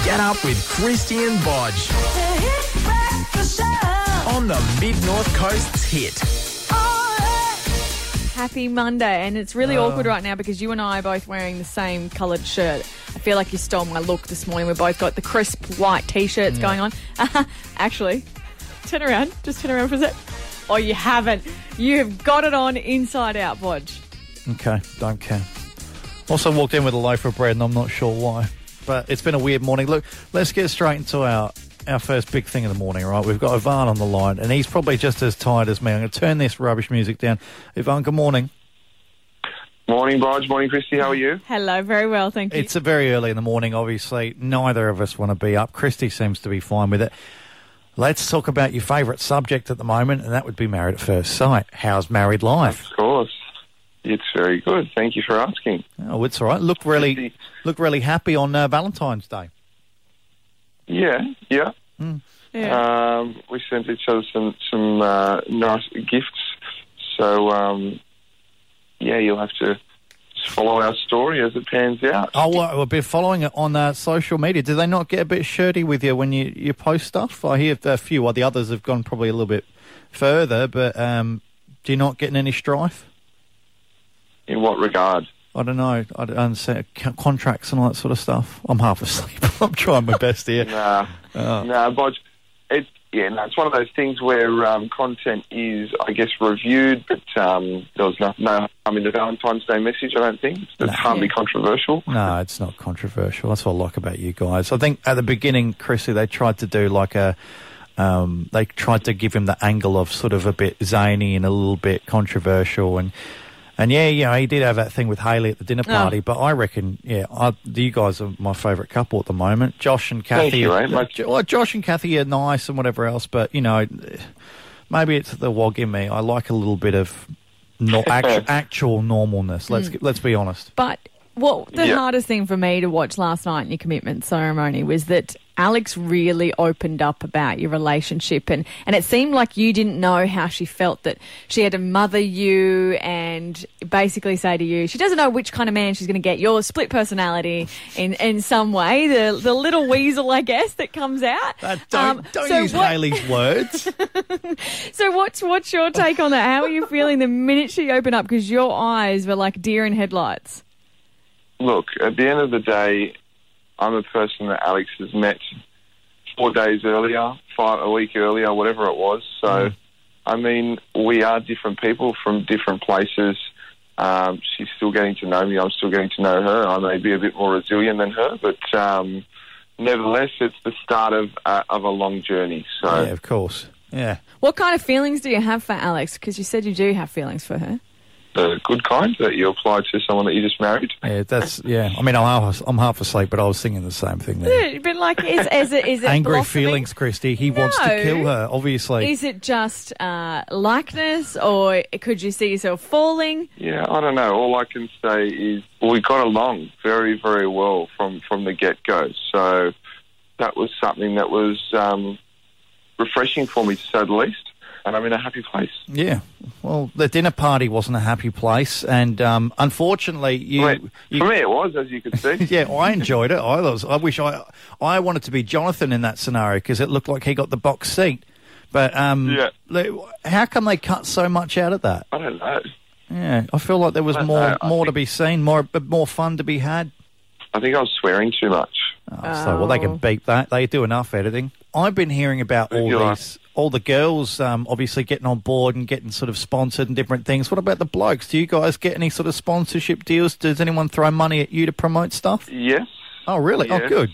Get up with Christy and Bodge on the Mid-North Coast's hit. Happy Monday, and it's really awkward right now because you and I are both wearing the same coloured shirt. I feel like you stole my look this morning. We've both got the crisp white T-shirts going on. Actually, turn around. Just turn around for a sec. Oh, you haven't. You have got it on inside out, Bodge. Okay, don't care. Also walked in with a loaf of bread and I'm not sure why. But it's been a weird morning. Look, let's get straight into our first big thing of the morning, right? We've got Ivan on the line and he's probably just as tired as me. I'm going to turn this rubbish music down. Ivan, good morning. Morning, Bodge. Morning, Christy. How are you? Hello, very well, thank you. It's very early in the morning, obviously. Neither of us want to be up. Christy seems to be fine with it. Let's talk about your favourite subject at the moment, and that would be Married at First Sight. How's married life? Of course. It's very good. Thank you for asking. Oh, it's all right. Look really happy on Valentine's Day. Yeah. Yeah. We sent each other some nice gifts. So, you'll have to just follow our story as it pans out. Oh, well, I've been following it on social media. Do they not get a bit shirty with you when you post stuff? I hear a few. Well, the others have gone probably a little bit further, but do you not get in any strife? In what regard? I don't know. I don't understand contracts and all that sort of stuff. I'm half asleep. I'm trying my best here. Nah, Bodge. It's one of those things where content is, I guess, reviewed, but there was no harm in the Valentine's Day message, I don't think. It's hardly controversial. No, it's not controversial. That's what I like about you guys. I think at the beginning, Chrissy, they tried to do like they tried to give him the angle of sort of a bit zany and a little bit controversial, and he did have that thing with Hayley at the dinner party, but I reckon, you guys are my favourite couple at the moment. Josh and Kathy. Thank you, Josh and Kathy are nice and whatever else, but, maybe it's the wog in me. I like a little bit of actual normalness. Let's be honest. But the hardest thing for me to watch last night in your commitment ceremony was that Alex really opened up about your relationship, and it seemed like you didn't know how she felt, that she had to mother you and basically say to you, she doesn't know which kind of man she's going to get. Your split personality in some way, the little weasel, I guess, that comes out. Don't use Hayley's words. So what's your take on that? How are you feeling the minute she opened up? Because your eyes were like deer in headlights. Look, at the end of the day, I'm a person that Alex has met 4 days earlier, a week earlier, whatever it was. So, I mean, we are different people from different places. She's still getting to know me. I'm still getting to know her. I may be a bit more resilient than her, but nevertheless, it's the start of a long journey. So, yeah, of course. Yeah. What kind of feelings do you have for Alex? Because you said you do have feelings for her. The good kind that you apply to someone that you just married. Yeah, I mean, I'm half asleep, but I was thinking the same thing there. Yeah, but like, is it angry blossoming? Feelings, Christy? He wants to kill her, obviously. Is it just likeness, or could you see yourself falling? Yeah, I don't know. All I can say is we got along very, very well from the get-go. So that was something that was refreshing for me, to say the least. And I'm in a happy place. Yeah. Well, the dinner party wasn't a happy place, and unfortunately, for me it was, as you could see. Yeah, I enjoyed it. I wish I wanted to be Jonathan in that scenario because it looked like he got the box seat. But how come they cut so much out of that? I don't know. Yeah, I feel like there was more to be seen, more fun to be had. I think I was swearing too much. So they can beep that. They do enough editing. I've been hearing about all the girls obviously getting on board and getting sort of sponsored and different things. What about the blokes? Do you guys get any sort of sponsorship deals? Does anyone throw money at you to promote stuff? Yes. Oh, really? Yes. Oh, good.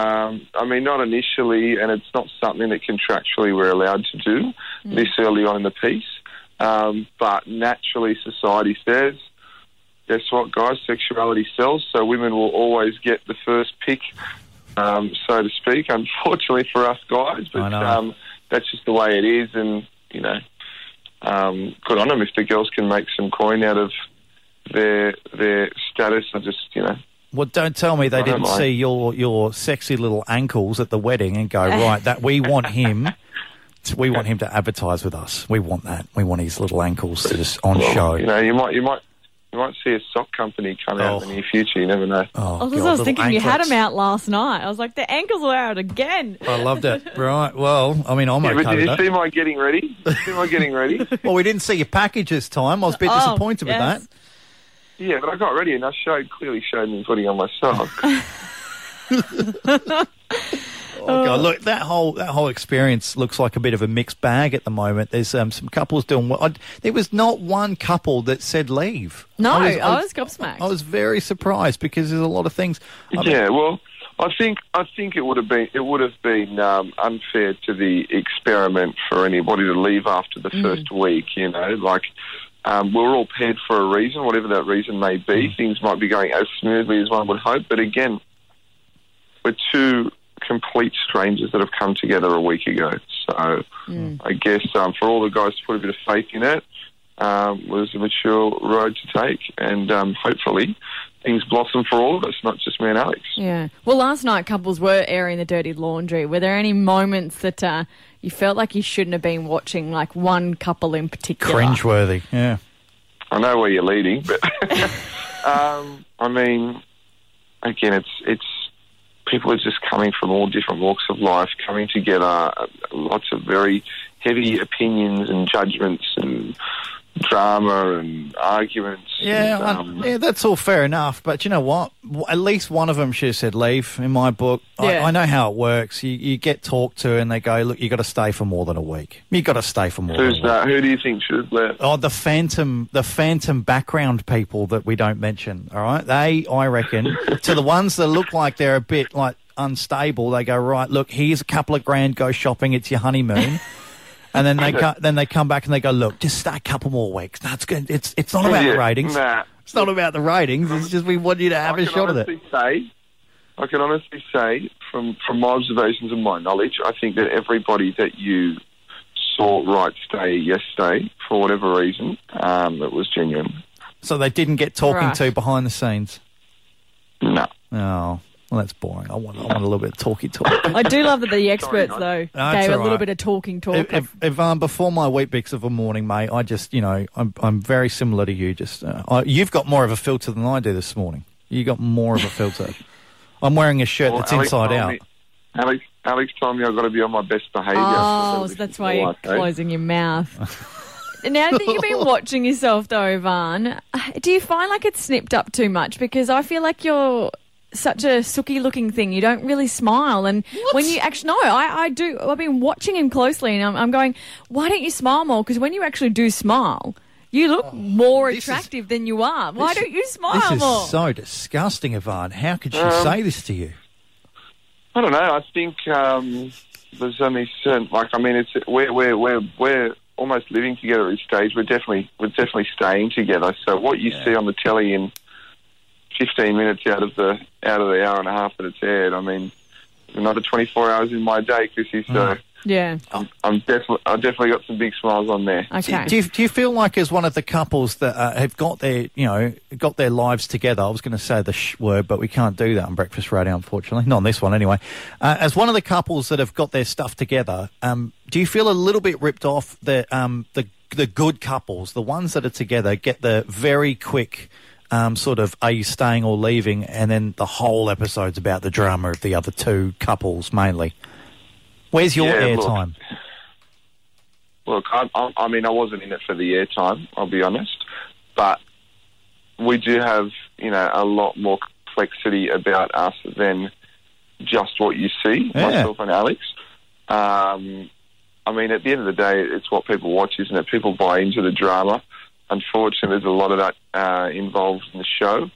I mean, not initially, and it's not something that contractually we're allowed to do this early on in the piece. But naturally, society says, guess what, guys? Sexuality sells, so women will always get the first pick, so to speak, unfortunately for us guys. But that's just the way it is, and, good on them if the girls can make some coin out of their status. I just, Well, don't tell me they didn't see your sexy little ankles at the wedding and go, right, that we want him. We want him to advertise with us. We want that. We want his little ankles just on show. You might You might see a sock company come out in the near future. You never know. I was thinking you had them out last night. I was like, the ankles were out again. I loved it. Right. Well, I mean, I'm okay but did you with see my getting ready? Well, we didn't see your package this time. I was a bit disappointed with that. Yeah, but I got ready and I clearly showed me putting on my sock. Oh, God. Look, that whole experience looks like a bit of a mixed bag at the moment. There's some couples doing well. There was not one couple that said leave. No, I was gobsmacked. I was very surprised because there's a lot of things. Well, I think it would have been unfair to the experiment for anybody to leave after the first week. You know, like we're all paired for a reason, whatever that reason may be. Things might be going as smoothly as one would hope, but again, we're two complete strangers that have come together a week ago. So I guess for all the guys to put a bit of faith in it was a mature road to take, and hopefully things blossom for all of us, not just me and Alex. Yeah. Well, last night couples were airing the dirty laundry. Were there any moments that you felt like you shouldn't have been watching, like one couple in particular? Cringeworthy, yeah. I know where you're leading, but I mean, again, it's people are just coming from all different walks of life, coming together, lots of very heavy opinions and judgments and drama and arguments. Yeah, that's all fair enough. But you know what? At least one of them should have said leave, in my book. Yeah. I know how it works. You get talked to and they go, look, you got to stay for more than a week. You got to stay for more than a week. Who's that? Who do you think should have left? Oh, the phantom background people that we don't mention, all right? I reckon, to the ones that look like they're a bit, like, unstable, they go, right, look, here's a couple of grand, go shopping, it's your honeymoon. And then they come back and they go, look, just stay a couple more weeks. No, it's good. It's not about the ratings. Nah. It's not about the ratings. It's just we want you to have a shot at it. I can honestly say, from my observations and my knowledge, I think that everybody that you saw right stay yesterday, for whatever reason, it was genuine. So they didn't get talking to behind the scenes? No. Oh. Well, that's boring. I want a little bit of talky talk. I do love that the experts, though, gave a little bit of talking talk. If before my Weet-Bix of a morning, mate, I just, I'm very similar to you. Just you've got more of a filter than I do this morning. You got more of a filter. I'm wearing a shirt that's inside out. Alex told me I've got to be on my best behaviour. Oh, so that's why you're closing your mouth. Now that you've been watching yourself, though, Ivan, do you find like it's snipped up too much? Because I feel like you're such a sooky-looking thing. You don't really smile. And when you actually... No, I do. I've been watching him closely and I'm going, why don't you smile more? Because when you actually do smile, you look more attractive than you are. Why don't you smile more? This is so disgusting, Ivan. How could she say this to you? I don't know. I think there's only certain... Like, I mean, we're almost living together at this stage. We're definitely staying together. So what you see on the telly in 15 minutes out of the hour and a half that it's aired, I mean, another 24 hours in my day, Chrissy. So yeah, I've definitely got some big smiles on there. Okay. Do you feel like as one of the couples that have got their lives together? I was going to say the word, but we can't do that on Breakfast Radio, unfortunately. Not on this one, anyway. As one of the couples that have got their stuff together, do you feel a little bit ripped off the good couples, the ones that are together, get the very quick sort of are you staying or leaving, and then the whole episode's about the drama of the other two couples mainly? Where's your airtime? Look, I mean, I wasn't in it for the airtime, I'll be honest, but we do have, a lot more complexity about us than just what you see, myself and Alex. I mean, at the end of the day, it's what people watch, isn't it? People buy into the drama. Unfortunately, there's a lot of that involved in the show.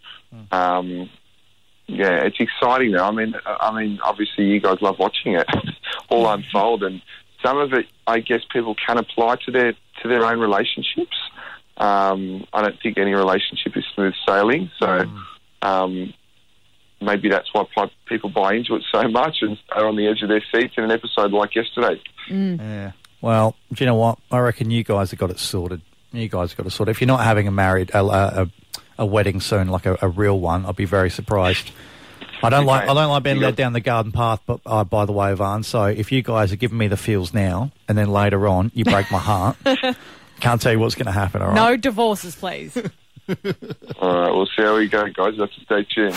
It's exciting though. I mean, obviously you guys love watching it all unfold, and some of it, I guess, people can apply to their own relationships. I don't think any relationship is smooth sailing, so maybe that's why people buy into it so much and are on the edge of their seats in an episode like yesterday. Yeah. Well, do you know what? I reckon you guys have got it sorted. If you're not having a wedding soon, like a real one, I'll be very surprised. I don't like being led down the garden path, but by the way, Ivan, so if you guys are giving me the feels now and then later on you break my heart, can't tell you what's going to happen, all right? No divorces, please. All right, we'll see how we go, guys. Have to stay tuned.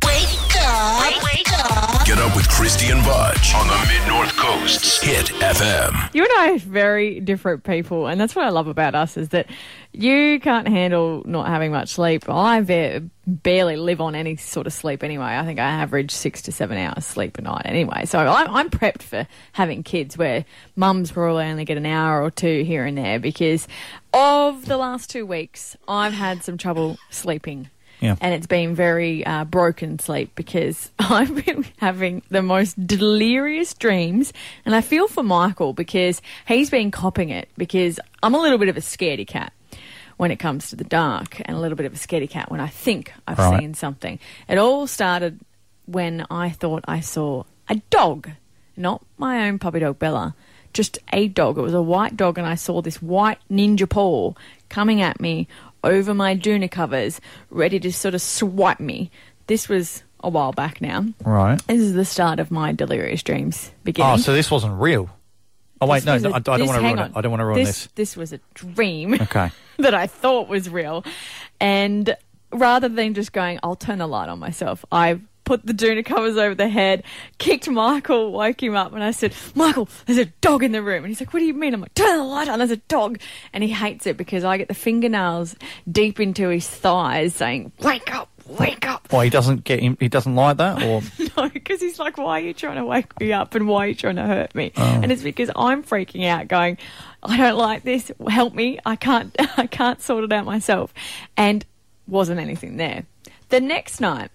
Get up with Christy and Budge on the Mid-North Coast's Hit FM. You and I are very different people, and that's what I love about us, is that you can't handle not having much sleep. I barely live on any sort of sleep anyway. I think I average 6 to 7 hours sleep a night anyway. So I'm prepped for having kids, where mums probably only get an hour or two here and there, because of the last 2 weeks, I've had some trouble sleeping. Yeah. And it's been very broken sleep, because I've been having the most delirious dreams. And I feel for Michael, because he's been copping it, because I'm a little bit of a scaredy cat when it comes to the dark, and a little bit of a scaredy cat when I think I've seen something. It all started when I thought I saw a dog, not my own puppy dog Bella, just a dog. It was a white dog, and I saw this white ninja paw coming at me over my doona covers, ready to sort of swipe me. This was a while back now. Right. This is the start of my delirious dreams beginning. Oh, so this wasn't real. Oh, wait, no, I don't want to ruin it. I don't want to ruin this. This was a dream Okay. that I thought was real. And rather than just going, I'll turn the light on myself, I put the doona covers over the head, kicked Michael, woke him up, and I said, Michael, there's a dog in the room. And he's like, what do you mean? I'm like, turn the light on, there's a dog. And he hates it, because I get the fingernails deep into his thighs saying, wake up, wake up. Well, he doesn't like that, or? No, because he's like, why are you trying to wake me up, and why are you trying to hurt me? And it's because I'm freaking out, going, I don't like this, help me, I can't sort it out myself. And wasn't anything there. The next night,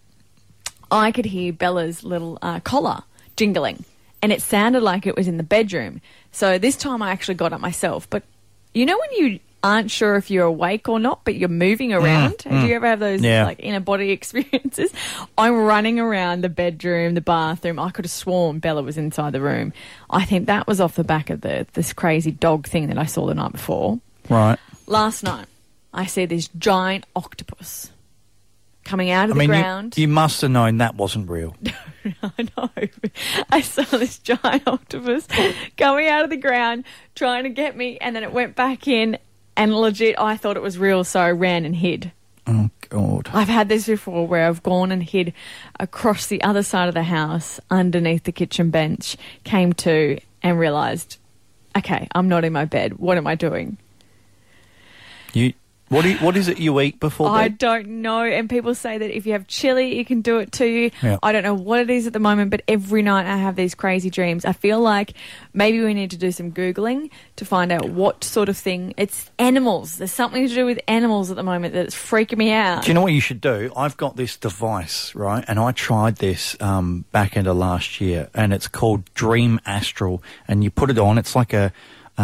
I could hear Bella's little collar jingling, and it sounded like it was in the bedroom. So this time I actually got up myself. But you know when you aren't sure if you're awake or not, but you're moving around? Do you ever have those like inner body experiences? I'm running around the bedroom, the bathroom. I could have sworn Bella was inside the room. I think that was off the back of this crazy dog thing that I saw the night before. Right. Last night, I see this giant octopus coming out of the ground. You must have known that wasn't real. I know. I saw this giant octopus coming out of the ground, trying to get me, and then it went back in, and legit, I thought it was real, so I ran and hid. Oh, God. I've had this before, where I've gone and hid across the other side of the house, underneath the kitchen bench, came to and realised, okay, I'm not in my bed. What am I doing? What is it you eat before bed? I don't know. And people say that if you have chili, it can do it to you. Yeah. I don't know what it is at the moment, but every night I have these crazy dreams. I feel like maybe we need to do some Googling to find out what sort of thing. It's animals. There's something to do with animals at the moment that's freaking me out. Do you know what you should do? I've got this device, right? And I tried this back into last year, and it's called Dream Astral. And you put it on. It's like an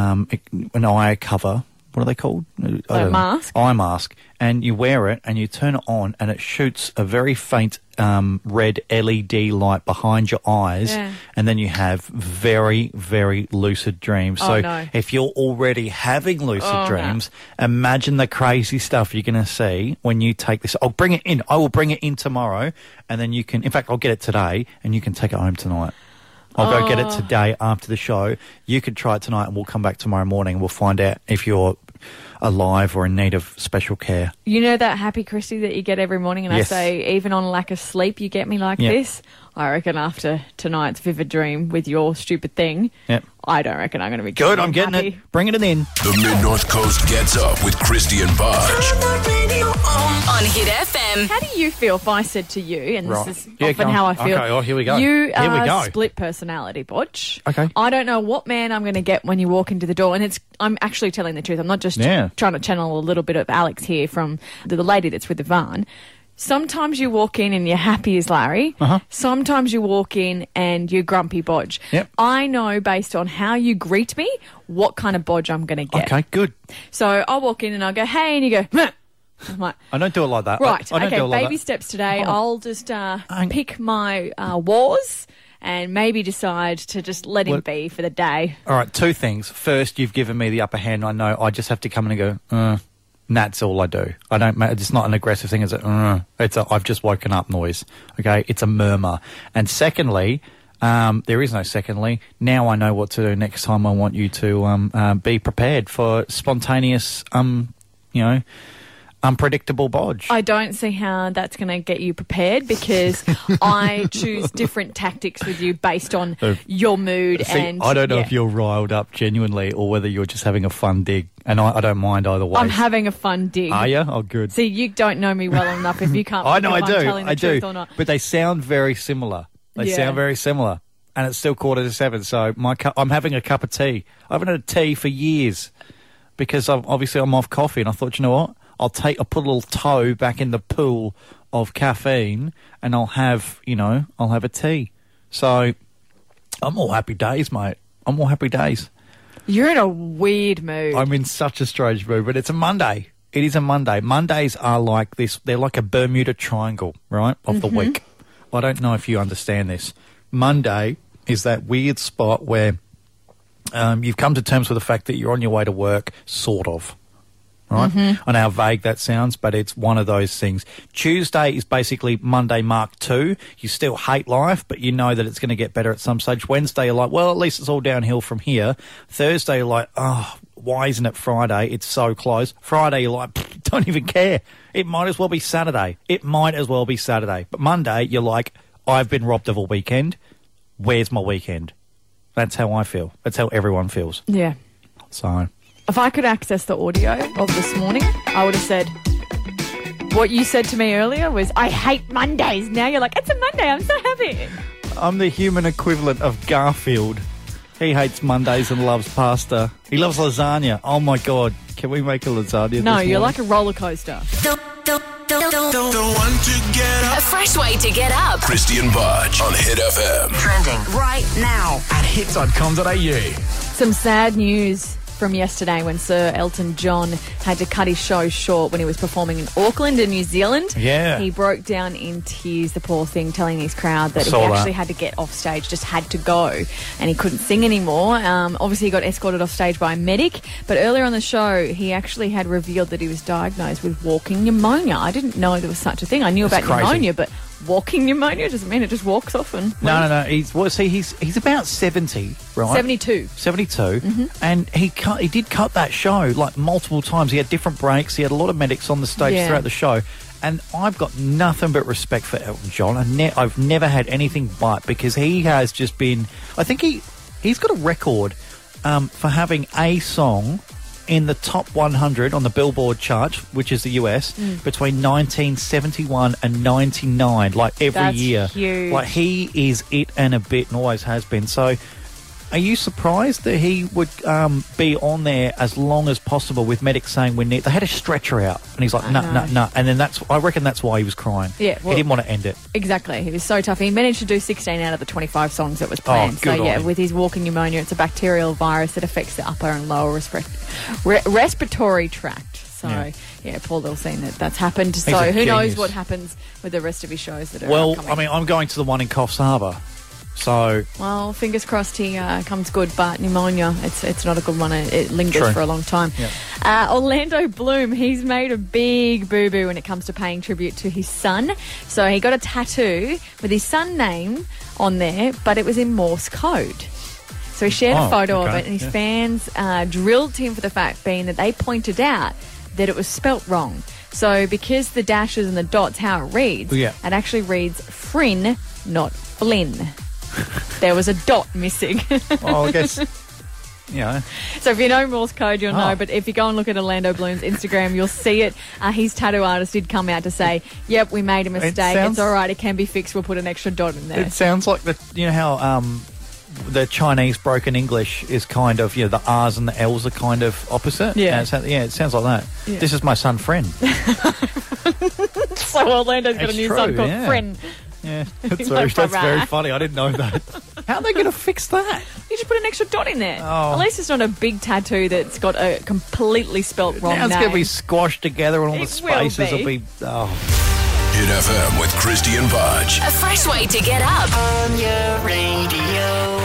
eye cover. What are they called? A mask? Eye mask. And you wear it and you turn it on, and it shoots a very faint red LED light behind your eyes. Yeah. And then you have very, very lucid dreams. Oh, so no. if you're already having lucid dreams, imagine the crazy stuff you're going to see when you take this. I'll bring it in. I will bring it in tomorrow. And then you can, in fact, I'll get it today and you can take it home tonight. I'll go get it today after the show. You can try it tonight, and we'll come back tomorrow morning and we'll find out if you're alive or in need of special care. You know that happy Christy that you get every morning, and Yes. I say, even on lack of sleep, you get me like this? I reckon after tonight's vivid dream with your stupid thing, I don't reckon I'm going to be good. I'm getting happy. it. Bringing it in. The Mid-North Coast gets up with Christy and Budge. On Hit FM. How do you feel if I said to you, and Right. this is Yeah, often go how I on. feel, Okay, well, here we go. you Here we are go. split personality, Butch. Okay. I don't know what man I'm going to get when you walk into the door, and I'm actually telling the truth. I'm not just trying to channel a little bit of Alex here from the lady that's with the van. Sometimes you walk in and you're happy as Larry. Sometimes you walk in and you're grumpy Bodge. Yep. I know based on how you greet me what kind of Bodge I'm going to get. Okay, good. So I'll walk in and I'll go, hey, and you go, meh. I'm like, I don't do it like that. right, I don't okay, do it like baby that. steps today. Oh. I'll just pick my wars and maybe decide to just let him be for the day. All right, two things. First, you've given me the upper hand. I know I just have to come in and go, and that's all I do. I don't. It's not an aggressive thing. It's I've just woken up noise. Okay, it's a murmur. And secondly, there is no secondly. Now I know what to do next time. I want you to be prepared for spontaneous, unpredictable bodge. I don't see how that's going to get you prepared because I choose different tactics with you based on your mood. See, and I don't know if you're riled up genuinely or whether you're just having a fun dig. And I don't mind either way. I'm having a fun dig. Are you? Oh, good. See, you don't know me well enough if you can't I know if I I'm do. telling the I truth do. or not. But they sound very similar. They sound very similar. And it's still 6:45, so I'm having a cup of tea. I haven't had a tea for years because I'm off coffee, and I thought, you know what? I'll put a little toe back in the pool of caffeine, and I'll have a tea. So I'm all happy days, mate. I'm all happy days. You're in a weird mood. I'm in such a strange mood, but it's a Monday. It is a Monday. Mondays are like this. They're like a Bermuda Triangle, right, of the week. I don't know if you understand this. Monday is that weird spot where you've come to terms with the fact that you're on your way to work, sort of. Right? I know how vague that sounds, but it's one of those things. Tuesday is basically Monday Mark II. You still hate life, but you know that it's going to get better at some stage. Wednesday, you're like, well, at least it's all downhill from here. Thursday, you're like, oh, why isn't it Friday? It's so close. Friday, you're like, don't even care. It might as well be Saturday. But Monday, you're like, I've been robbed of a weekend. Where's my weekend? That's how I feel. That's how everyone feels. Yeah. So if I could access the audio of this morning, I would have said, what you said to me earlier was, I hate Mondays. Now you're like, it's a Monday. I'm so happy. I'm the human equivalent of Garfield. He hates Mondays and loves pasta. He loves lasagna. Oh, my God. Can we make a lasagna No, this you're morning? like a roller coaster. The one to get A up. fresh way to get up. Christy and Budge on Hit FM. Trending right now. At hits.com.au. Some sad news from yesterday when Sir Elton John had to cut his show short when he was performing in Auckland in New Zealand. Yeah. He broke down in tears, the poor thing, telling his crowd that he Saw that. actually had to get off stage, just had to go, and he couldn't sing anymore. Obviously, he got escorted off stage by a medic, but earlier on the show, he actually had revealed that he was diagnosed with walking pneumonia. I didn't know there was such a thing. I knew about crazy. pneumonia, but walking pneumonia doesn't mean it just walks off and... No. He's about 70, right? 72. 72, and he did cut that show like multiple times. He had different breaks. He had a lot of medics on the stage throughout the show. And I've got nothing but respect for Elton John. I've never had anything but, because he has just been... I think he's got a record for having a song in the top 100 on the Billboard chart, which is the US, between 1971 and 99, like every That's year. huge. Like, he is it and a bit and always has been. So are you surprised that he would be on there as long as possible with medics saying we need... They had a stretcher out, and he's like, no. And then I reckon that's why he was crying. Yeah, well, he didn't want to end it. Exactly. He was so tough. He managed to do 16 out of the 25 songs that was planned. good So, on yeah, him. with his walking pneumonia, it's a bacterial virus that affects the upper and lower respiratory tract. So, yeah, poor little thing that's happened. So, a who knows genius. what happens with the rest of his shows that are Well, upcoming. I mean, I'm going to the one in Coffs Harbour. So Well, fingers crossed he comes good, but pneumonia, it's not a good one. It lingers True. for a long time. Yeah. Orlando Bloom, he's made a big boo-boo when it comes to paying tribute to his son. So he got a tattoo with his son name on there, but it was in Morse code. So he shared a photo of it, and his fans drilled him for the fact being that they pointed out that it was spelt wrong. So because the dashes and the dots, how it reads, it actually reads Frin, not Flynn. There was a dot missing. I guess, So if you know Morse code, you'll know. But if you go and look at Orlando Bloom's Instagram, you'll see it. His tattoo artist did come out to say, yep, we made a mistake. It's all right. It can be fixed. We'll put an extra dot in there. It sounds like how the Chinese broken English is kind of, the R's and the L's are kind of opposite. Yeah. It sounds like that. Yeah. This is my son, Friend. So Orlando's got a new son called Friend. Yeah, that's very funny. I didn't know that. How are they going to fix that? You just put an extra dot in there. Oh. At least it's not a big tattoo that's got a completely spelt wrong Now it's name. going to be squashed together and all the It spaces will will be. be... Hit FM with Christy and Budge. A fresh way to get up. On your radio.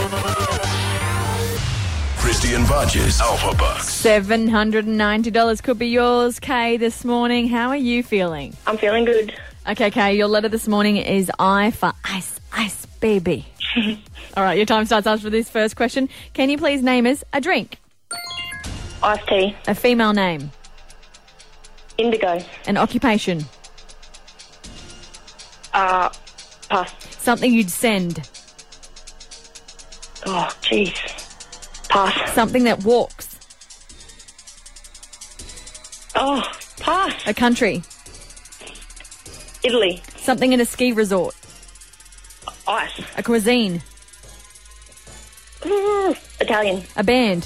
Christy and Budge's Alpha Bucks. $790 could be yours, Kay, this morning. How are you feeling? I'm feeling good. Okay, Kay, your letter this morning is I for ice, baby. All right, your time starts after this first question. Can you please name us a drink? Iced tea. A female name. Indigo. An occupation. Pass. Something you'd send. Oh, jeez. Pass. Something that walks. Oh, pass. A country. Italy. Something in a ski resort. Ice. A cuisine. Italian. A band.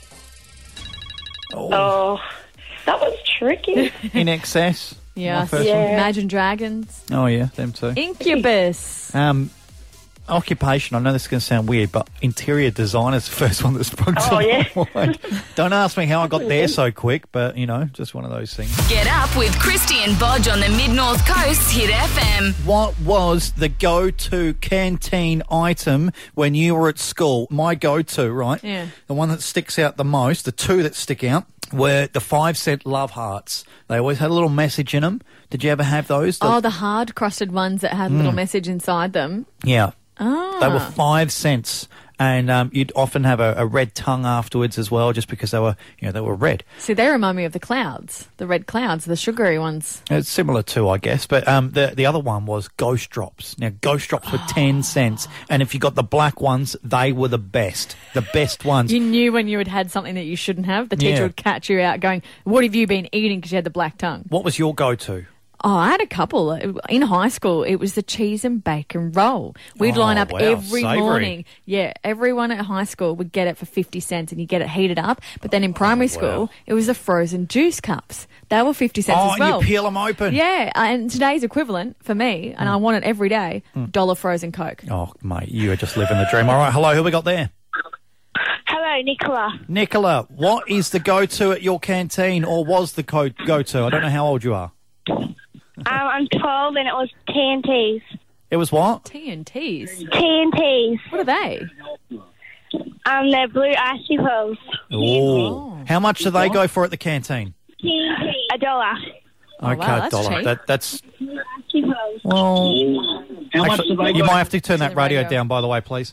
Oh, that was tricky. In Excess. Yeah. My first Yeah. one. Imagine Dragons. Oh, yeah, them too. Incubus. Occupation, I know this is going to sound weird, but interior design is the first one that sprung to mind. Don't ask me how I got there so quick, but, just one of those things. Get up with Christy and Bodge on the Mid-North Coast Hit FM. What was the go-to canteen item when you were at school? My go-to, right? Yeah. The one that sticks out the most, the two that stick out, were the 5-cent love hearts. They always had a little message in them. Did you ever have those? The hard crusted ones that had a little message inside them. Yeah. Oh. They were 5 cents, and you'd often have a red tongue afterwards as well, just because they were red. See, they remind me of the clouds, the red clouds, the sugary ones. It's similar too, I guess, but the other one was Ghost Drops. Now, Ghost Drops were 10 cents, and if you got the black ones, they were the best ones. You knew when you had had something that you shouldn't have. The teacher would catch you out going, "What have you been eating?" because you had the black tongue. What was your go-to? Oh, I had a couple. In high school, it was the cheese and bacon roll. We'd line up every savoury. morning. Yeah, everyone at high school would get it for 50 cents and you get it heated up. But then in primary school, it was the frozen juice cups. They were 50 cents as well. Oh, you peel them open. Yeah, and today's equivalent for me, and I want it every day, $1 frozen Coke. Oh, mate, you are just living the dream. All right, hello, who we got there? Hello, Nicola. Nicola, what is the go-to at your canteen, or was the go-to? I don't know how old you are. I'm 12 and it was TNTs. It was what? TNTs? TNTs. What are they? They're blue icy pearls. Oh. How much do they go for at the canteen? $1. Oh, Okay, wow, that's $1. cheap. That's Icy pearls. well. How much do they You go? might have to turn that the radio radio. down, by the way, please.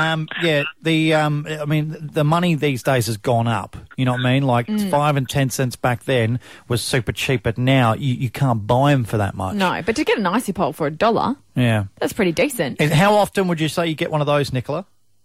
The money these days has gone up. You know what I mean? Like 5 and 10 cents back then was super cheap, but now you can't buy them for that much. No, but to get an icy pole for $1, Yeah. that's pretty decent. And how often would you say you get one of those, Nicola?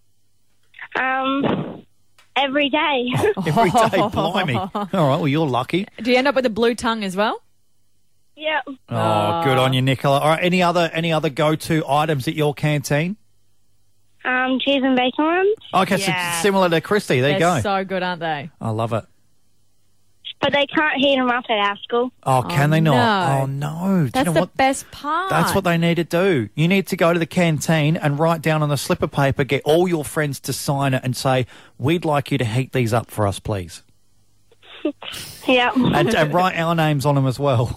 Every day. Every day, blimey. All right, well, you're lucky. Do you end up with a blue tongue as well? Yep. Oh, good on you, Nicola. All right, any other go-to items at your canteen? Cheese and bacon ones. Okay, Yeah. so similar to Christy. There you They're go. so good, aren't they? I love it. But they can't heat them up at our school. Oh, can they not? no. Oh, no. Do you That's know the what? best part. That's what they need to do. You need to go to the canteen and write down on a slip of paper, get all your friends to sign it and say, we'd like you to heat these up for us, please. Yep. And write our names on them as well.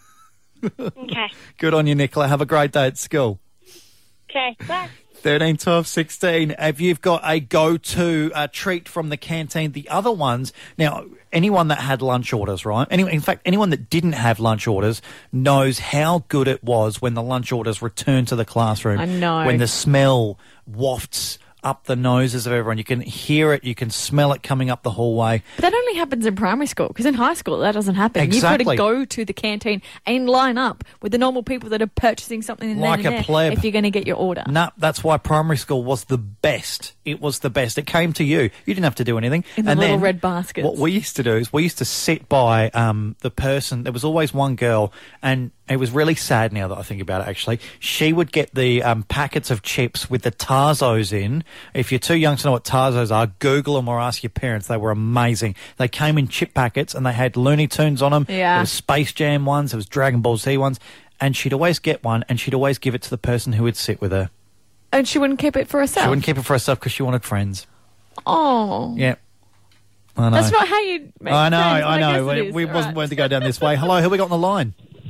Okay. Good on you, Nicola. Have a great day at school. Okay. Bye. 13, 12, 16. If you've got a go-to treat from the canteen, the other ones, now, anyone that had lunch orders, right? In fact, anyone that didn't have lunch orders knows how good it was when the lunch orders returned to the classroom. I know. When the smell wafts up the noses of everyone. You can hear it, you can smell it coming up the hallway. But that only happens in primary school, because in high school that doesn't happen. Exactly. You've got to go to the canteen and line up with the normal people that are purchasing something and Like then and a there pleb. if you're going to get your order. No, that's why primary school was the best. It was the best. It came to you. You didn't have to do anything. In the and little then red baskets. What we used to do is we used to sit by the person. There was always one girl, and it was really sad now that I think about it, actually. She would get the packets of chips with the Tarzos in. If you're too young to know what Tarzos are, Google them or ask your parents. They were amazing. They came in chip packets, and they had Looney Tunes on them. Yeah. There was Space Jam ones. There was Dragon Ball Z ones. And she'd always get one, and she'd always give it to the person who would sit with her. And she wouldn't keep it for herself. She wouldn't keep it for herself because she wanted friends. Oh. Yeah. I know. That's not how you make I know, friends, but I know. guess it is. We All wasn't right. going to go down this way. Hello, who we got on the line?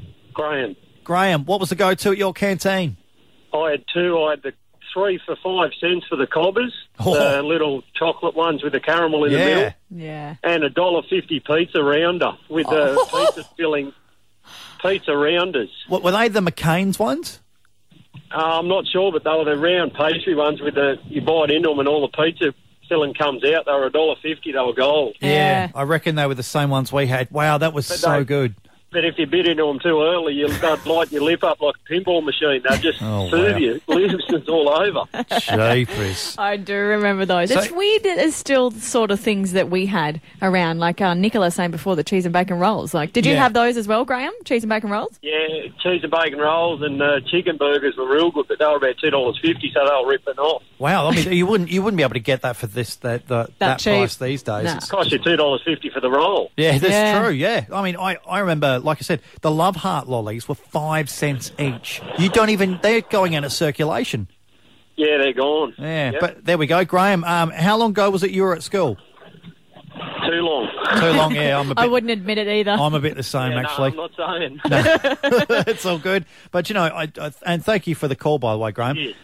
Graham, what was the go-to at your canteen? I had two. I had the 3 for 5 cents for the cobbers, Oh. the little chocolate ones with the caramel in the middle, Yeah. and $1.50 pizza rounder with the pizza filling pizza rounders. What were they? The McCain's ones? I'm not sure, but they were the round pastry ones with you bite into them and all the pizza filling comes out. They were $1.50. They were gold. Yeah. I reckon they were the same ones we had. Wow, that was But so they- good. But if you bit into them too early, they'd light your lip up like a pinball machine. They'd just soothe you. Lipson's all over. Jeepers. I do remember those. So- It's weird that there's still the sort of things that we had around, like Nicola saying before, the cheese and bacon rolls. Like, did you Yeah. have those as well, Graham? Cheese and bacon rolls? Yeah, cheese and bacon rolls and chicken burgers were real good, but they were about $2.50, so they were ripping off. Wow, I mean, you wouldn't be able to get that for that cheap. price these days. No. It's- Cost you $2.50 for the roll. Yeah, that's Yeah. true, yeah. I mean, I remember, like I said, the Love Heart lollies were 5 cents each. They're going out of circulation. Yeah, they're gone. Yeah, Yep. but there we go. Graham, how long ago was it you were at school? Too long. Too long, yeah. I wouldn't admit it either. I'm a bit the same, Yeah, actually. No, I'm not saying. It's all good. But, and thank you for the call, by the way, Graham. Yes.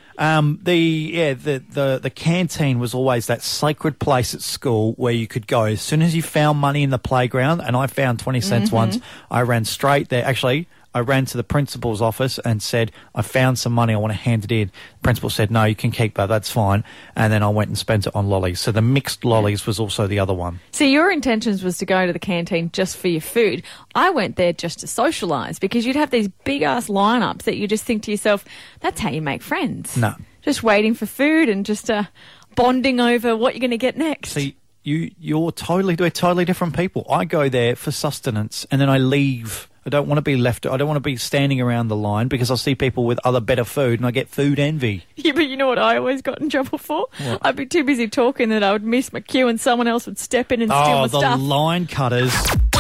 The canteen was always that sacred place at school where you could go. As soon as you found money in the playground, and I found 20 cents once, I ran straight there. Actually, I ran to the principal's office and said, I found some money, I want to hand it in. The principal said, no, you can keep that, that's fine. And then I went and spent it on lollies. So the mixed lollies was also the other one. So your intentions was to go to the canteen just for your food. I went there just to socialise because you'd have these big-ass lineups that you just think to yourself, that's how you make friends. No. Just waiting for food and just bonding over what you're going to get next. See, we're totally different people. I go there for sustenance and then I leave. I don't want to be left. I don't want to be standing around the line because I see people with other better food and I get food envy. Yeah, but you know what I always got in trouble for? What? I'd be too busy talking that I would miss my cue and someone else would step in and steal my The stuff. line cutters.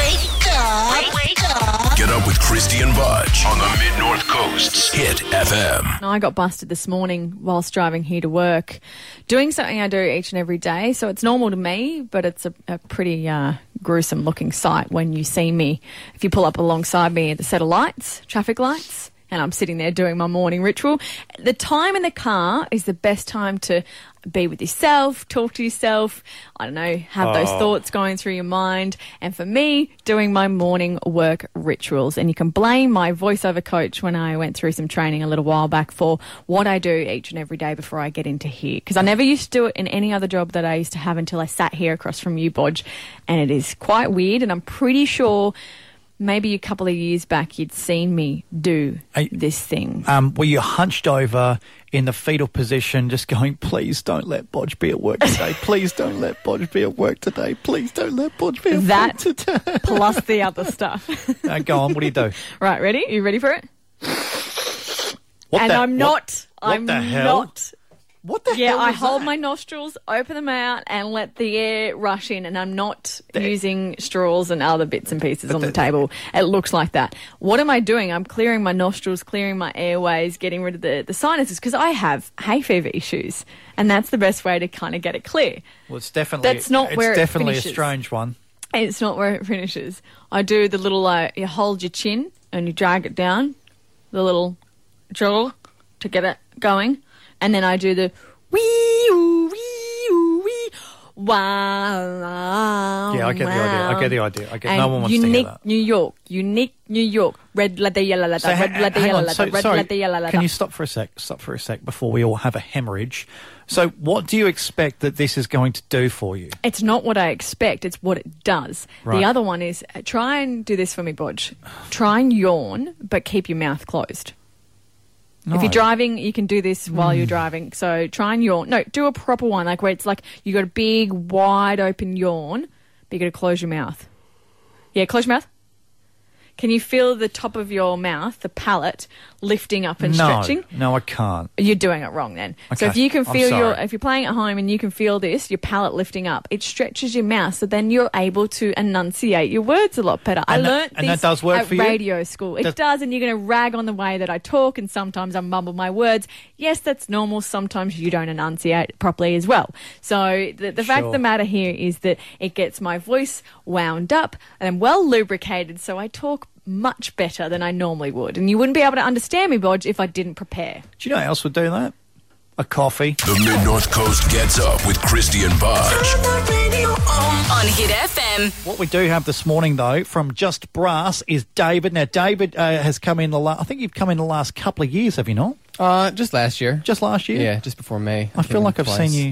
Wake up. Get up with Christy and Budge on the Mid-North Coast's Hit FM. I got busted this morning whilst driving here to work, doing something I do each and every day. So it's normal to me, but it's a pretty gruesome looking sight when you see me. If you pull up alongside me at the set of lights, traffic lights, and I'm sitting there doing my morning ritual. The time in the car is the best time to be with yourself, talk to yourself, I don't know, have those thoughts going through your mind. And for me, doing my morning work rituals. And you can blame my voiceover coach when I went through some training a little while back for what I do each and every day before I get into here. Because I never used to do it in any other job that I used to have until I sat here across from you, Bodge. And it is quite weird, and I'm pretty sure maybe a couple of years back you'd seen me do this thing. Were you hunched over in the fetal position just going, please don't let Bodge be at work today. Please don't let Bodge be at work today. Please don't let Bodge be at work today. Plus the other stuff. Go on, what do you do? Right, ready? Are you ready for it? What and the, I'm not. What I'm the hell? not. What the Yeah, hell I was hold that? my nostrils, open them out, and let the air rush in, and I'm not using straws and other bits and pieces on the table. It looks like that. What am I doing? I'm clearing my nostrils, clearing my airways, getting rid of the sinuses, because I have hay fever issues, and that's the best way to kind of get it clear. Well, it's definitely, That's not where it definitely a finishes. strange one. It's not where it finishes. I do the little, you hold your chin, and you drag it down, the little jaw, to get it going, and then I do the wow. Yeah, I get the idea. I get the idea. And no one wants to hear that. Unique New York, red leather, yellow leather, So red leather, hang yellow on. leather, So, red sorry, leather, yellow leather. can you stop for a sec before we all have a hemorrhage? So what do you expect that this is going to do for you? It's not what I expect, it's what it does. Right. The other one is, try and do this for me, Bodge. Try and yawn, but keep your mouth closed. No. If you're driving, you can do this while you're driving. So try and yawn. No, do a proper one, like where it's like you got a big, wide open yawn, but you got to close your mouth. Yeah, close your mouth. Can you feel the top of your mouth, the palate, lifting up and stretching? No, I can't. You're doing it wrong then. So Okay, if you can I'm feel sorry. if you're playing at home and you can feel this, your palate lifting up, it stretches your mouth, so then you're able to enunciate your words a lot better. I And that- learnt and this that does work at for you? radio school. It does, and you're going to rag on the way that I talk, and sometimes I mumble my words. Yes, that's normal. Sometimes you don't enunciate properly as well. So the fact of the matter here is that it gets my voice wound up and I'm well lubricated, so I talk much better than I normally would. And you wouldn't be able to understand me, Bodge, if I didn't prepare. Do you know who else would do that? A coffee. The Mid-North Coast gets up with Christy and Budge. On Hit FM. What we do have this morning, though, from Just Brass is David. Now, David has come in I think you've come in the last couple of years, have you not? Just last year. Just last year? Yeah, just before May. I feel like I've seen you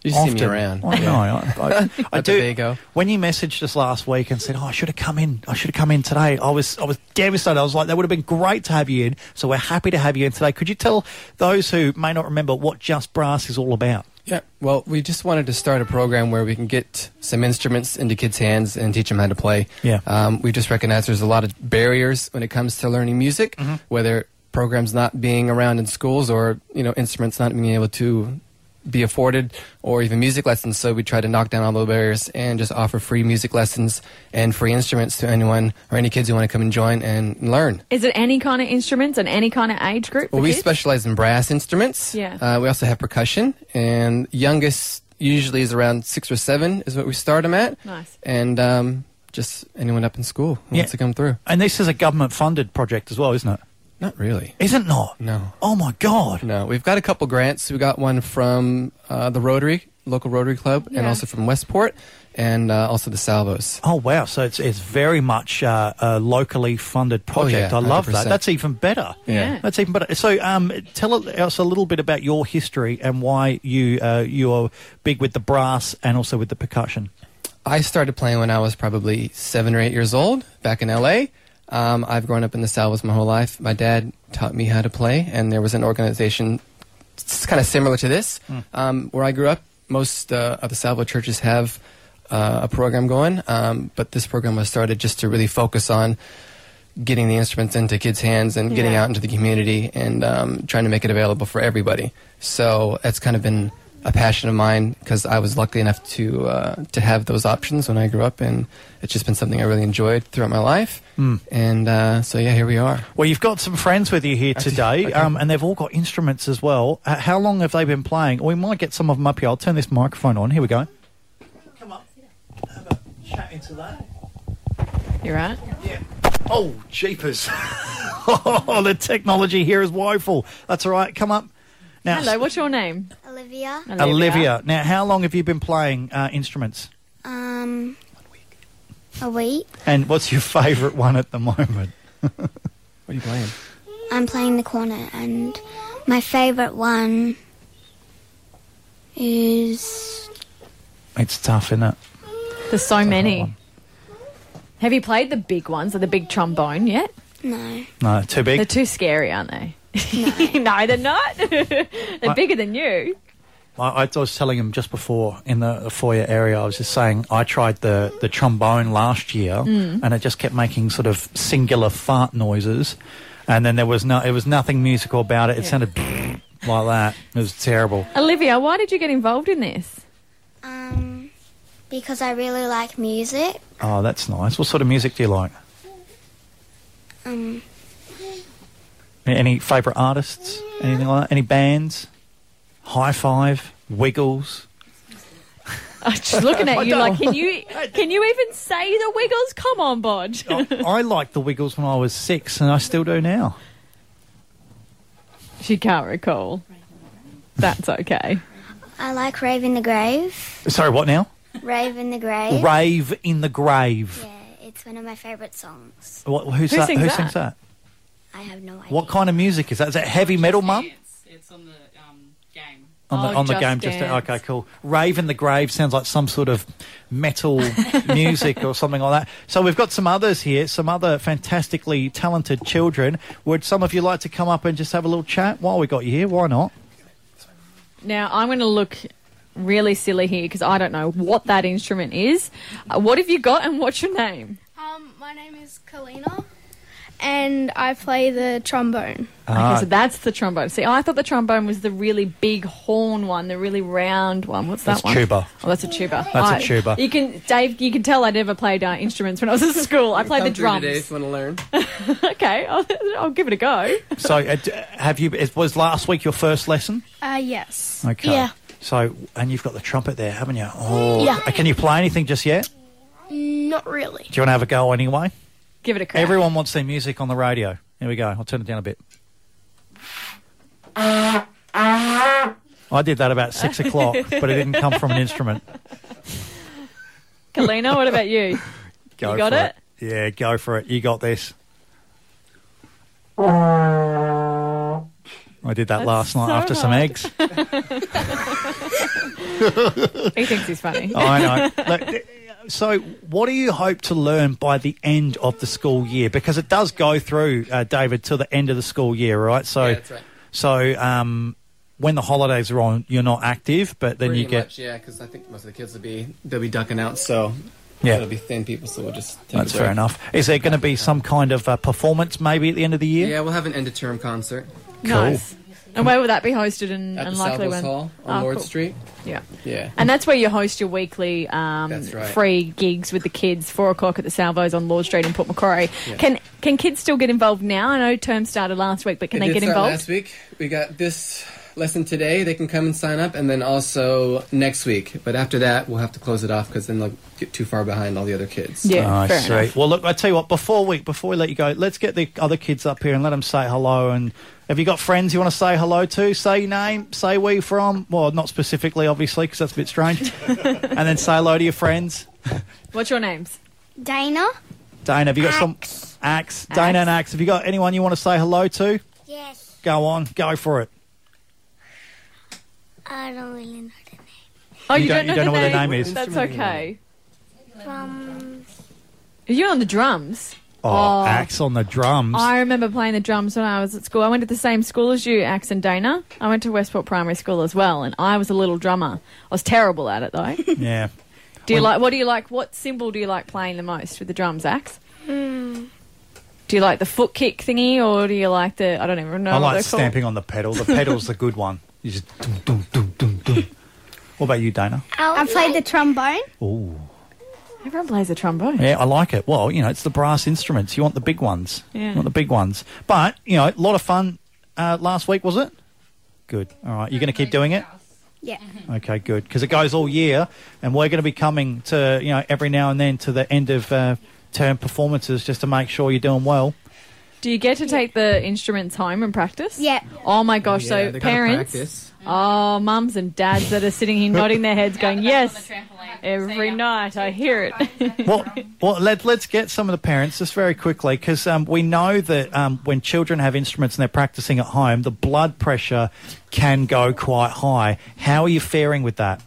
You see me around. I know. I do. There you go. When you messaged us last week and said, "Oh, I should have come in. I should have come in today," I was devastated. I was like, "That would have been great to have you in." So we're happy to have you in today. Could you tell those who may not remember what Just Brass is all about? Yeah. Well, we just wanted to start a program where we can get some instruments into kids' hands and teach them how to play. Yeah. We just recognize there's a lot of barriers when it comes to learning music, whether programs not being around in schools or instruments not being able to be afforded, or even music lessons. So we try to knock down all those barriers and just offer free music lessons and free instruments to anyone or any kids who want to come and join and learn. Is it any kind of instruments and any kind of age group? Well, we kids? specialize in brass instruments. Yeah. We also have percussion, and youngest usually is around 6 or 7 is what we start them at. Nice. And just anyone up in school who wants to come through. And this is a government-funded project as well, isn't it? Not really. Is it not? No. Oh, my God. No. We've got a couple grants. We got one from the Rotary, local Rotary Club, and also from Westport, and also the Salvos. Oh, wow. So it's very much a locally funded project. Oh, yeah, I love 100%. that. That's even better. Yeah. That's even better. So tell us a little bit about your history and why you are big with the brass and also with the percussion. I started playing when I was probably 7 or 8 years old, back in L.A., I've grown up in the Salvos my whole life. My dad taught me how to play, and there was an organization kind of similar to this. Where I grew up, most of the Salvo churches have a program going, but this program was started just to really focus on getting the instruments into kids' hands and getting out into the community and trying to make it available for everybody. So that's kind of been a passion of mine because I was lucky enough to have those options when I grew up, and it's just been something I really enjoyed throughout my life. And so here we are. Well, you've got some friends with you here today, and they've all got instruments as well. How long have they been playing? We might get some of them up here. I'll turn this microphone on. Here we go. Come up. Have a chat into that. You right? Yeah. Oh, jeepers. Oh, the technology here is woeful. That's all right. Come up. Now, hello, what's your name? Olivia. Olivia. Now, how long have you been playing instruments? A week. And what's your favourite one at the moment? What are you playing? I'm playing the cornet, and my favourite one is... It's tough, isn't it? There's so many. Have you played the big ones, or the big trombone yet? No. No, too big? They're too scary, aren't they? No, no they're not. They're bigger than you. I was telling him just before in the foyer area, I was just saying I tried the trombone last year and it just kept making sort of singular fart noises, and then it was nothing musical about it. It sounded like that. It was terrible. Olivia, why did you get involved in this? Because I really like music. Oh, that's nice. What sort of music do you like? Any favourite artists? Anything like that? Any bands? High Five? Wiggles? I'm just looking at you like, can you even say the Wiggles? Come on, Bodge. I liked the Wiggles when I was 6, and I still do now. She can't recall. That's okay. I like Rave in the Grave. Sorry, what now? Rave in the Grave. Rave in the Grave. Yeah, it's one of my favourite songs. Who's that? Who sings that? I have no idea. What kind of music is that? Is that heavy metal, Mum? It's on the game. On the game, just okay, cool. Rave in the Grave sounds like some sort of metal music or something like that. So we've got some others here, some other fantastically talented children. Would some of you like to come up and just have a little chat while we got you here? Why not? Now, I'm going to look really silly here because I don't know what that instrument is. What have you got and what's your name? My name is Kalina, and I play the trombone. Okay, so that's the trombone. See, I thought the trombone was the really big horn one, the really round one. What's that one? That's tuba. Oh, that's a tuba. That's a tuba. Dave, you can tell I never played instruments when I was at school. I played the drums. Today if you want to learn. Okay, I'll give it a go. So, was last week your first lesson? Yes. Okay. Yeah. So, and you've got the trumpet there, haven't you? Oh, yeah. Can you play anything just yet? Not really. Do you want to have a go anyway? Give it a crack. Everyone wants their music on the radio. Here we go. I'll turn it down a bit. I did that about 6 o'clock, but it didn't come from an instrument. Kalina, what about you? You got it? Yeah, go for it. You got this. I did that That's last night so after some hard. eggs. He thinks he's funny. I know. Look, so what do you hope to learn by the end of the school year? Because it does go through, David, till the end of the school year, right? So, Yeah, that's right. So when the holidays are on, you're not active, but then Pretty you get... much, yeah, because I think most of the kids they'll be ducking out, so Yeah. it'll be thin people, so we'll just take That's a break. fair enough. Is there going to be some kind of performance maybe at the end of the year? Yeah, we'll have an end-of-term concert. Nice. And where will that be hosted? And At the likely Salvos when? Hall on Lord cool. Street. Yeah. Yeah. And that's where you host your weekly That's right. free gigs with the kids, 4 o'clock at the Salvos on Lord Street in Port Macquarie. Yeah. Can kids still get involved now? I know term started last week, but can they did get start involved? last week. We got this lesson today. They can come and sign up, and then also next week. But after that, we'll have to close it off because then they'll get too far behind all the other kids. Yeah, fair sweet. enough. Well, look, I tell you what, before we let you go, let's get the other kids up here and let them say hello. And have you got friends you want to say hello to? Say your name, say where you're from. Well, not specifically, obviously, because that's a bit strange. And then say hello to your friends. What's your names? Dana. Dana, have you got some... Axe. Dana and Axe. Have you got anyone you want to say hello to? Yes. Go on, go for it. I don't really know the name. Oh, You you don't- don't know you don't know the what their name? name is? That's okay. From Are you on the drums? Oh, Axe on the drums. I remember playing the drums when I was at school. I went to the same school as you, Axe and Dana. I went to Westport Primary School as well, and I was a little drummer. I was terrible at it, though. Yeah. What do you like? What cymbal do you like playing the most with the drums, Axe? Do you like the foot kick thingy, or do you like the... I don't even know I what like they're stamping on the pedal. The pedal's the good one. You just... Dum, dum, dum, dum, dum. What about you, Dana? I played the trombone. Ooh. called. Everyone plays a trombone. Yeah, I like it. Well, you know, it's the brass instruments. You want the big ones. Yeah. You want the big ones. But, you know, a lot of fun last week, was it? Good. All right. You're going to keep doing it? Yeah. Okay, good. Because it goes all year, and we're going to be coming to, you know, every now and then to the end of term performances just to make sure you're doing well. Do you get to take the instruments home and practice? Yeah. Oh, my gosh. Yeah, So they gotta parents... practice. Oh, mums and dads that are sitting here nodding their heads going, yes, On the trampoline. every night I hear it. Well, let's get some of the parents just very quickly, because we know that when children have instruments and they're practicing at home, the blood pressure can go quite high. How are you faring with that?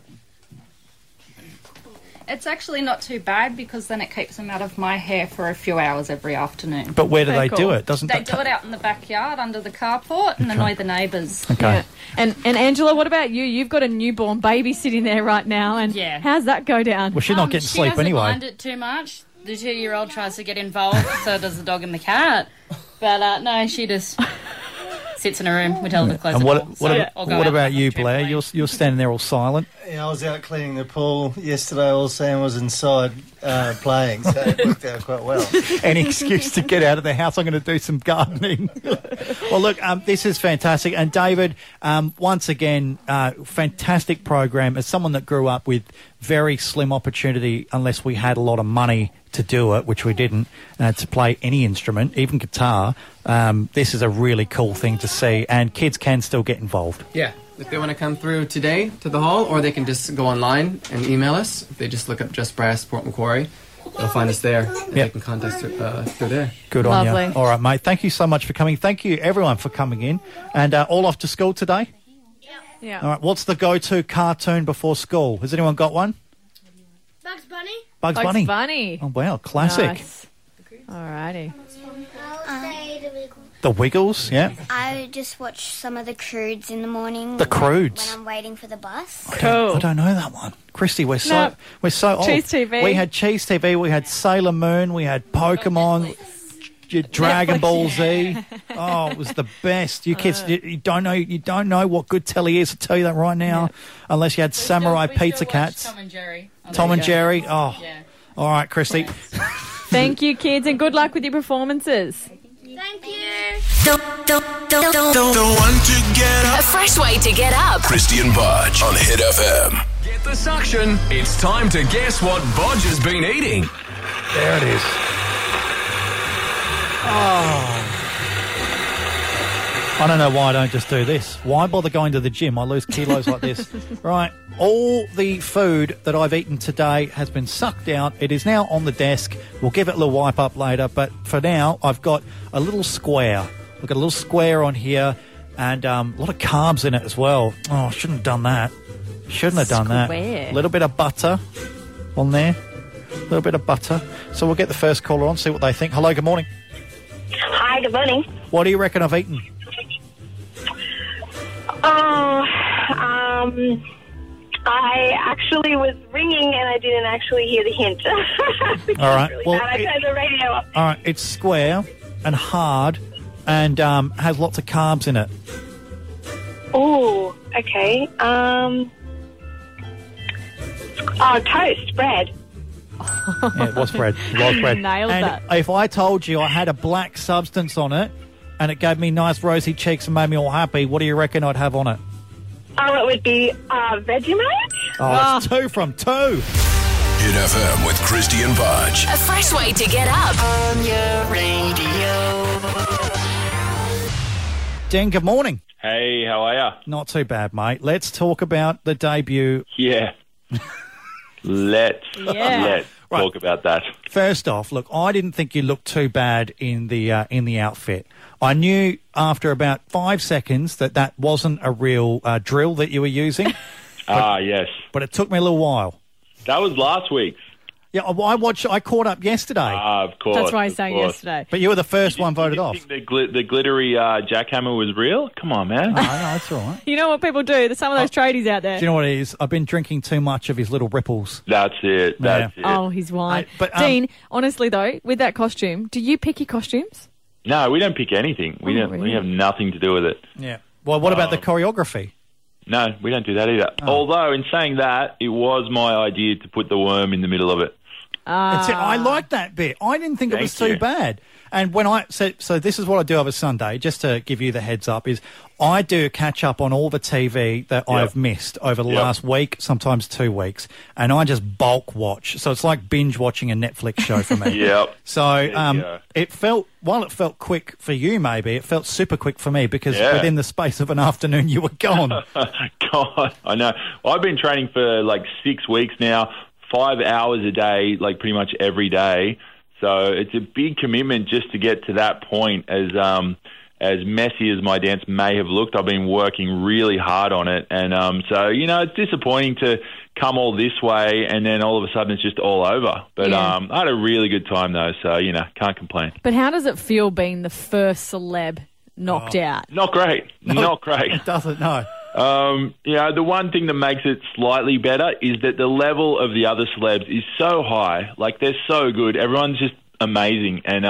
It's actually not too bad because then it keeps them out of my hair for a few hours every afternoon. But where do Very they do cool. it? Doesn't They that do it out in the backyard under the carport and annoy the neighbours. Okay. Yeah. And Angela, what about you? You've got a newborn baby sitting there right now, and Yeah. how's that go down? Well, she's not getting she sleep doesn't anyway. mind it too much. The 2-year-old tries to get involved, so does the dog and the cat. But no, she just sits in a room. We tell her to close And the door. what about you, Blair? You're standing there all silent. Yeah, I was out cleaning the pool yesterday while Sam was inside playing, so it worked out quite well. Any excuse to get out of the house. I'm going to do some gardening. Well, look, this is fantastic. And David, once again, fantastic program. As someone that grew up with very slim opportunity, unless we had a lot of money to do it, which we didn't, to play any instrument, even guitar, this is a really cool thing to see. And kids can still get involved. Yeah. If they want to come through today to the hall, or they can just go online and email us. If they just look up Just Brass Port Macquarie, they'll find us there. And they can contact us through there. Good on Lovely. you. All right, mate. Thank you so much for coming. Thank you, everyone, for coming in. And all off to school today? Yeah. All right. What's the go-to cartoon before school? Has anyone got one? Bugs Bunny. Bugs Bunny. Bunny. Oh, wow. Classic. Nice. Alrighty. The Wiggles, yeah. I just watch some of the Croods in the morning. The Croods. When I'm waiting for the bus. I don't know that one. Christy, we're so old. Cheese TV. We had Cheese TV, we had Sailor Moon, we had Pokemon, Dragon Ball Z. Oh, it was the best. You kids, you don't know what good telly is. I'll tell you that right now. Unless you had Samurai Pizza Cats. Tom and Jerry. Tom and Jerry. Oh, Yeah. all right, Christy. Thank you, kids, and good luck with your performances. Thank you. The one to get A up. fresh way to get up. Christy and Budge on Hit FM. Get the suction. It's time to guess what Bodge has been eating. There it is. Oh. I don't know why I don't just do this. Why bother going to the gym? I lose kilos like this. Right. All the food that I've eaten today has been sucked out. It is now on the desk. We'll give it a little wipe up later. But for now, I've got a little square. I've got a little square on here. and a lot of carbs in it as well. Oh, I shouldn't have done that. Shouldn't have done that. Square. A little bit of butter on there. A little bit of butter. So we'll get the first caller on, see what they think. Hello, good morning. Hi, good morning. What do you reckon I've eaten? Oh, I actually was ringing and I didn't actually hear the hint. All right. Really Well, bad. I turned the radio up. all right. It's square and hard and has lots of carbs in it. Oh, okay. Toast, bread. Yeah, it was bread. It was bread. Nailed and that. if I told you I had a black substance on it and it gave me nice rosy cheeks and made me all happy, what do you reckon I'd have on it? Oh, it would be Vegemite? Oh, it's 2 from 2. Hit FM with Christy and Budge. A fresh way to get up. On your radio. Dan, good morning. Hey, how are ya? Not too bad, mate. Let's talk about the debut. Yeah. Let's talk about that. First off, look, I didn't think you looked too bad in the outfit. I knew after about 5 seconds that wasn't a real drill that you were using. Yes. But it took me a little while. That was last week's. Yeah, I caught up yesterday. Of course. That's why I sang yesterday. But you were the first one voted off. Think the glittery jackhammer was real? Come on, man. Oh, no, that's all right. You know what people do? There's some of those tradies out there. Do you know what it is? I've been drinking too much of his little ripples. That's it. That's it. Oh, he's wine. But, Dean, honestly though, with that costume, do you pick your costumes? No, we don't pick anything. We don't. really? We have nothing to do with it. Yeah. Well, what about the choreography? No, we don't do that either. Although, in saying that, it was my idea to put the worm in the middle of it. That's it. I liked that bit. I didn't think it was too bad. And when so this is what I do over Sunday, just to give you the heads up, is I do catch up on all the TV that I've missed over the last week, sometimes 2 weeks, and I just bulk watch. So it's like binge watching a Netflix show for me. Yep. So it felt, while it felt quick for you maybe, it felt super quick for me because within the space of an afternoon you were gone. God, I know. I've been training for like 6 weeks now. 5 hours a day, like pretty much every day. So it's a big commitment just to get to that point. As messy as my dance may have looked, I've been working really hard on it. And so, it's disappointing to come all this way and then all of a sudden it's just all over. But I had a really good time though, so, can't complain. But how does it feel being the first celeb knocked out? Not great. No, not great. It doesn't, no. The one thing that makes it slightly better is that the level of the other celebs is so high. Like, they're so good. Everyone's just amazing. And,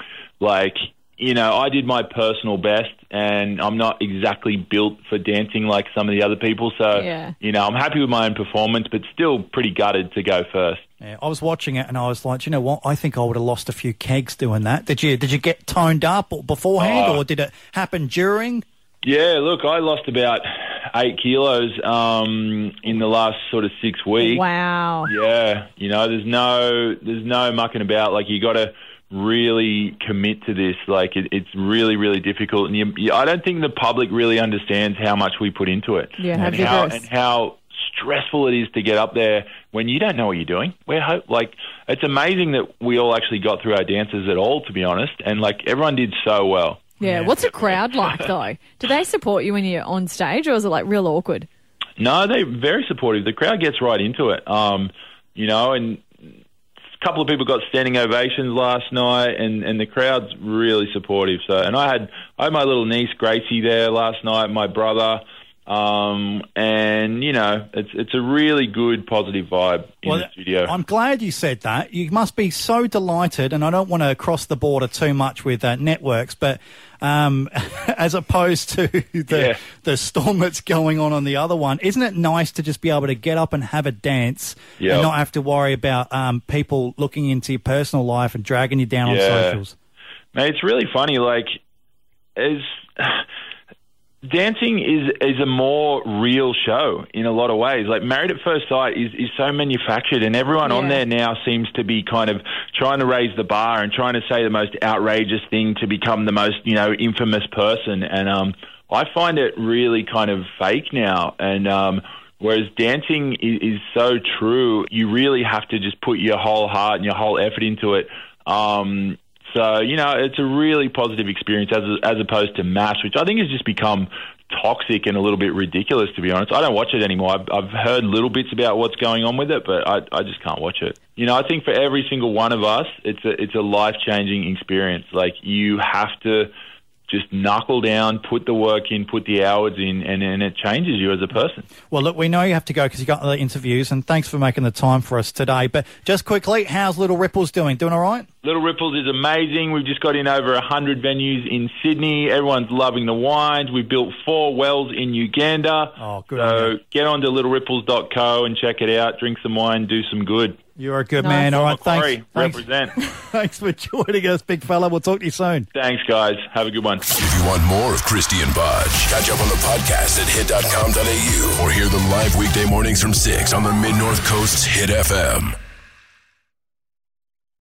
I did my personal best, and I'm not exactly built for dancing like some of the other people. So, I'm happy with my own performance, but still pretty gutted to go first. Yeah, I was watching it and I was like, you know what? I think I would have lost a few kegs doing that. Did you get toned up beforehand, or did it happen during? Yeah, look, I lost about 8 kilos in the last sort of 6 weeks. Wow. Yeah, there's no mucking about. Like, you got to really commit to this. Like, it's really, really difficult, and I don't think the public really understands how much we put into it. Yeah, and how stressful it is to get up there when you don't know what you're doing. It's amazing that we all actually got through our dances at all, to be honest, and everyone did so well. Yeah, what's a crowd like, though? Do they support you when you're on stage, or is it, real awkward? No, they're very supportive. The crowd gets right into it, and a couple of people got standing ovations last night, and the crowd's really supportive. So, and I had my little niece, Gracie, there last night, my brother, and, it's a really good, positive vibe in the studio. I'm glad you said that. You must be so delighted, and I don't want to cross the border too much with networks, but as opposed to the storm that's going on the other one, isn't it nice to just be able to get up and have a dance and not have to worry about people looking into your personal life and dragging you down on socials? Mate, it's really funny. Dancing is a more real show in a lot of ways. Like, Married at First Sight is so manufactured, and everyone on there now seems to be kind of trying to raise the bar and trying to say the most outrageous thing to become the most, infamous person. And I find it really kind of fake now. And whereas dancing is so true, you really have to just put your whole heart and your whole effort into it. So, it's a really positive experience as opposed to MASH, which I think has just become toxic and a little bit ridiculous, to be honest. I don't watch it anymore. I've heard little bits about what's going on with it, but I just can't watch it. I think for every single one of us, it's a life-changing experience. Like, you have to just knuckle down, put the work in, put the hours in, and it changes you as a person. Well, look, we know you have to go because you've got the interviews, and thanks for making the time for us today. But just quickly, how's Little Ripples doing? Doing all right? Little Ripples is amazing. We've just got in over 100 venues in Sydney. Everyone's loving the wines. We've built 4 wells in Uganda. Oh, good. So get on to littleripples.co and check it out. Drink some wine, do some good. You're a good man. All right, thanks. Represent. Thanks for joining us, big fella. We'll talk to you soon. Thanks, guys. Have a good one. If you want more of Christy and Budge, catch up on the podcast at hit.com.au or hear them live weekday mornings from 6 on the Mid-North Coast's Hit FM.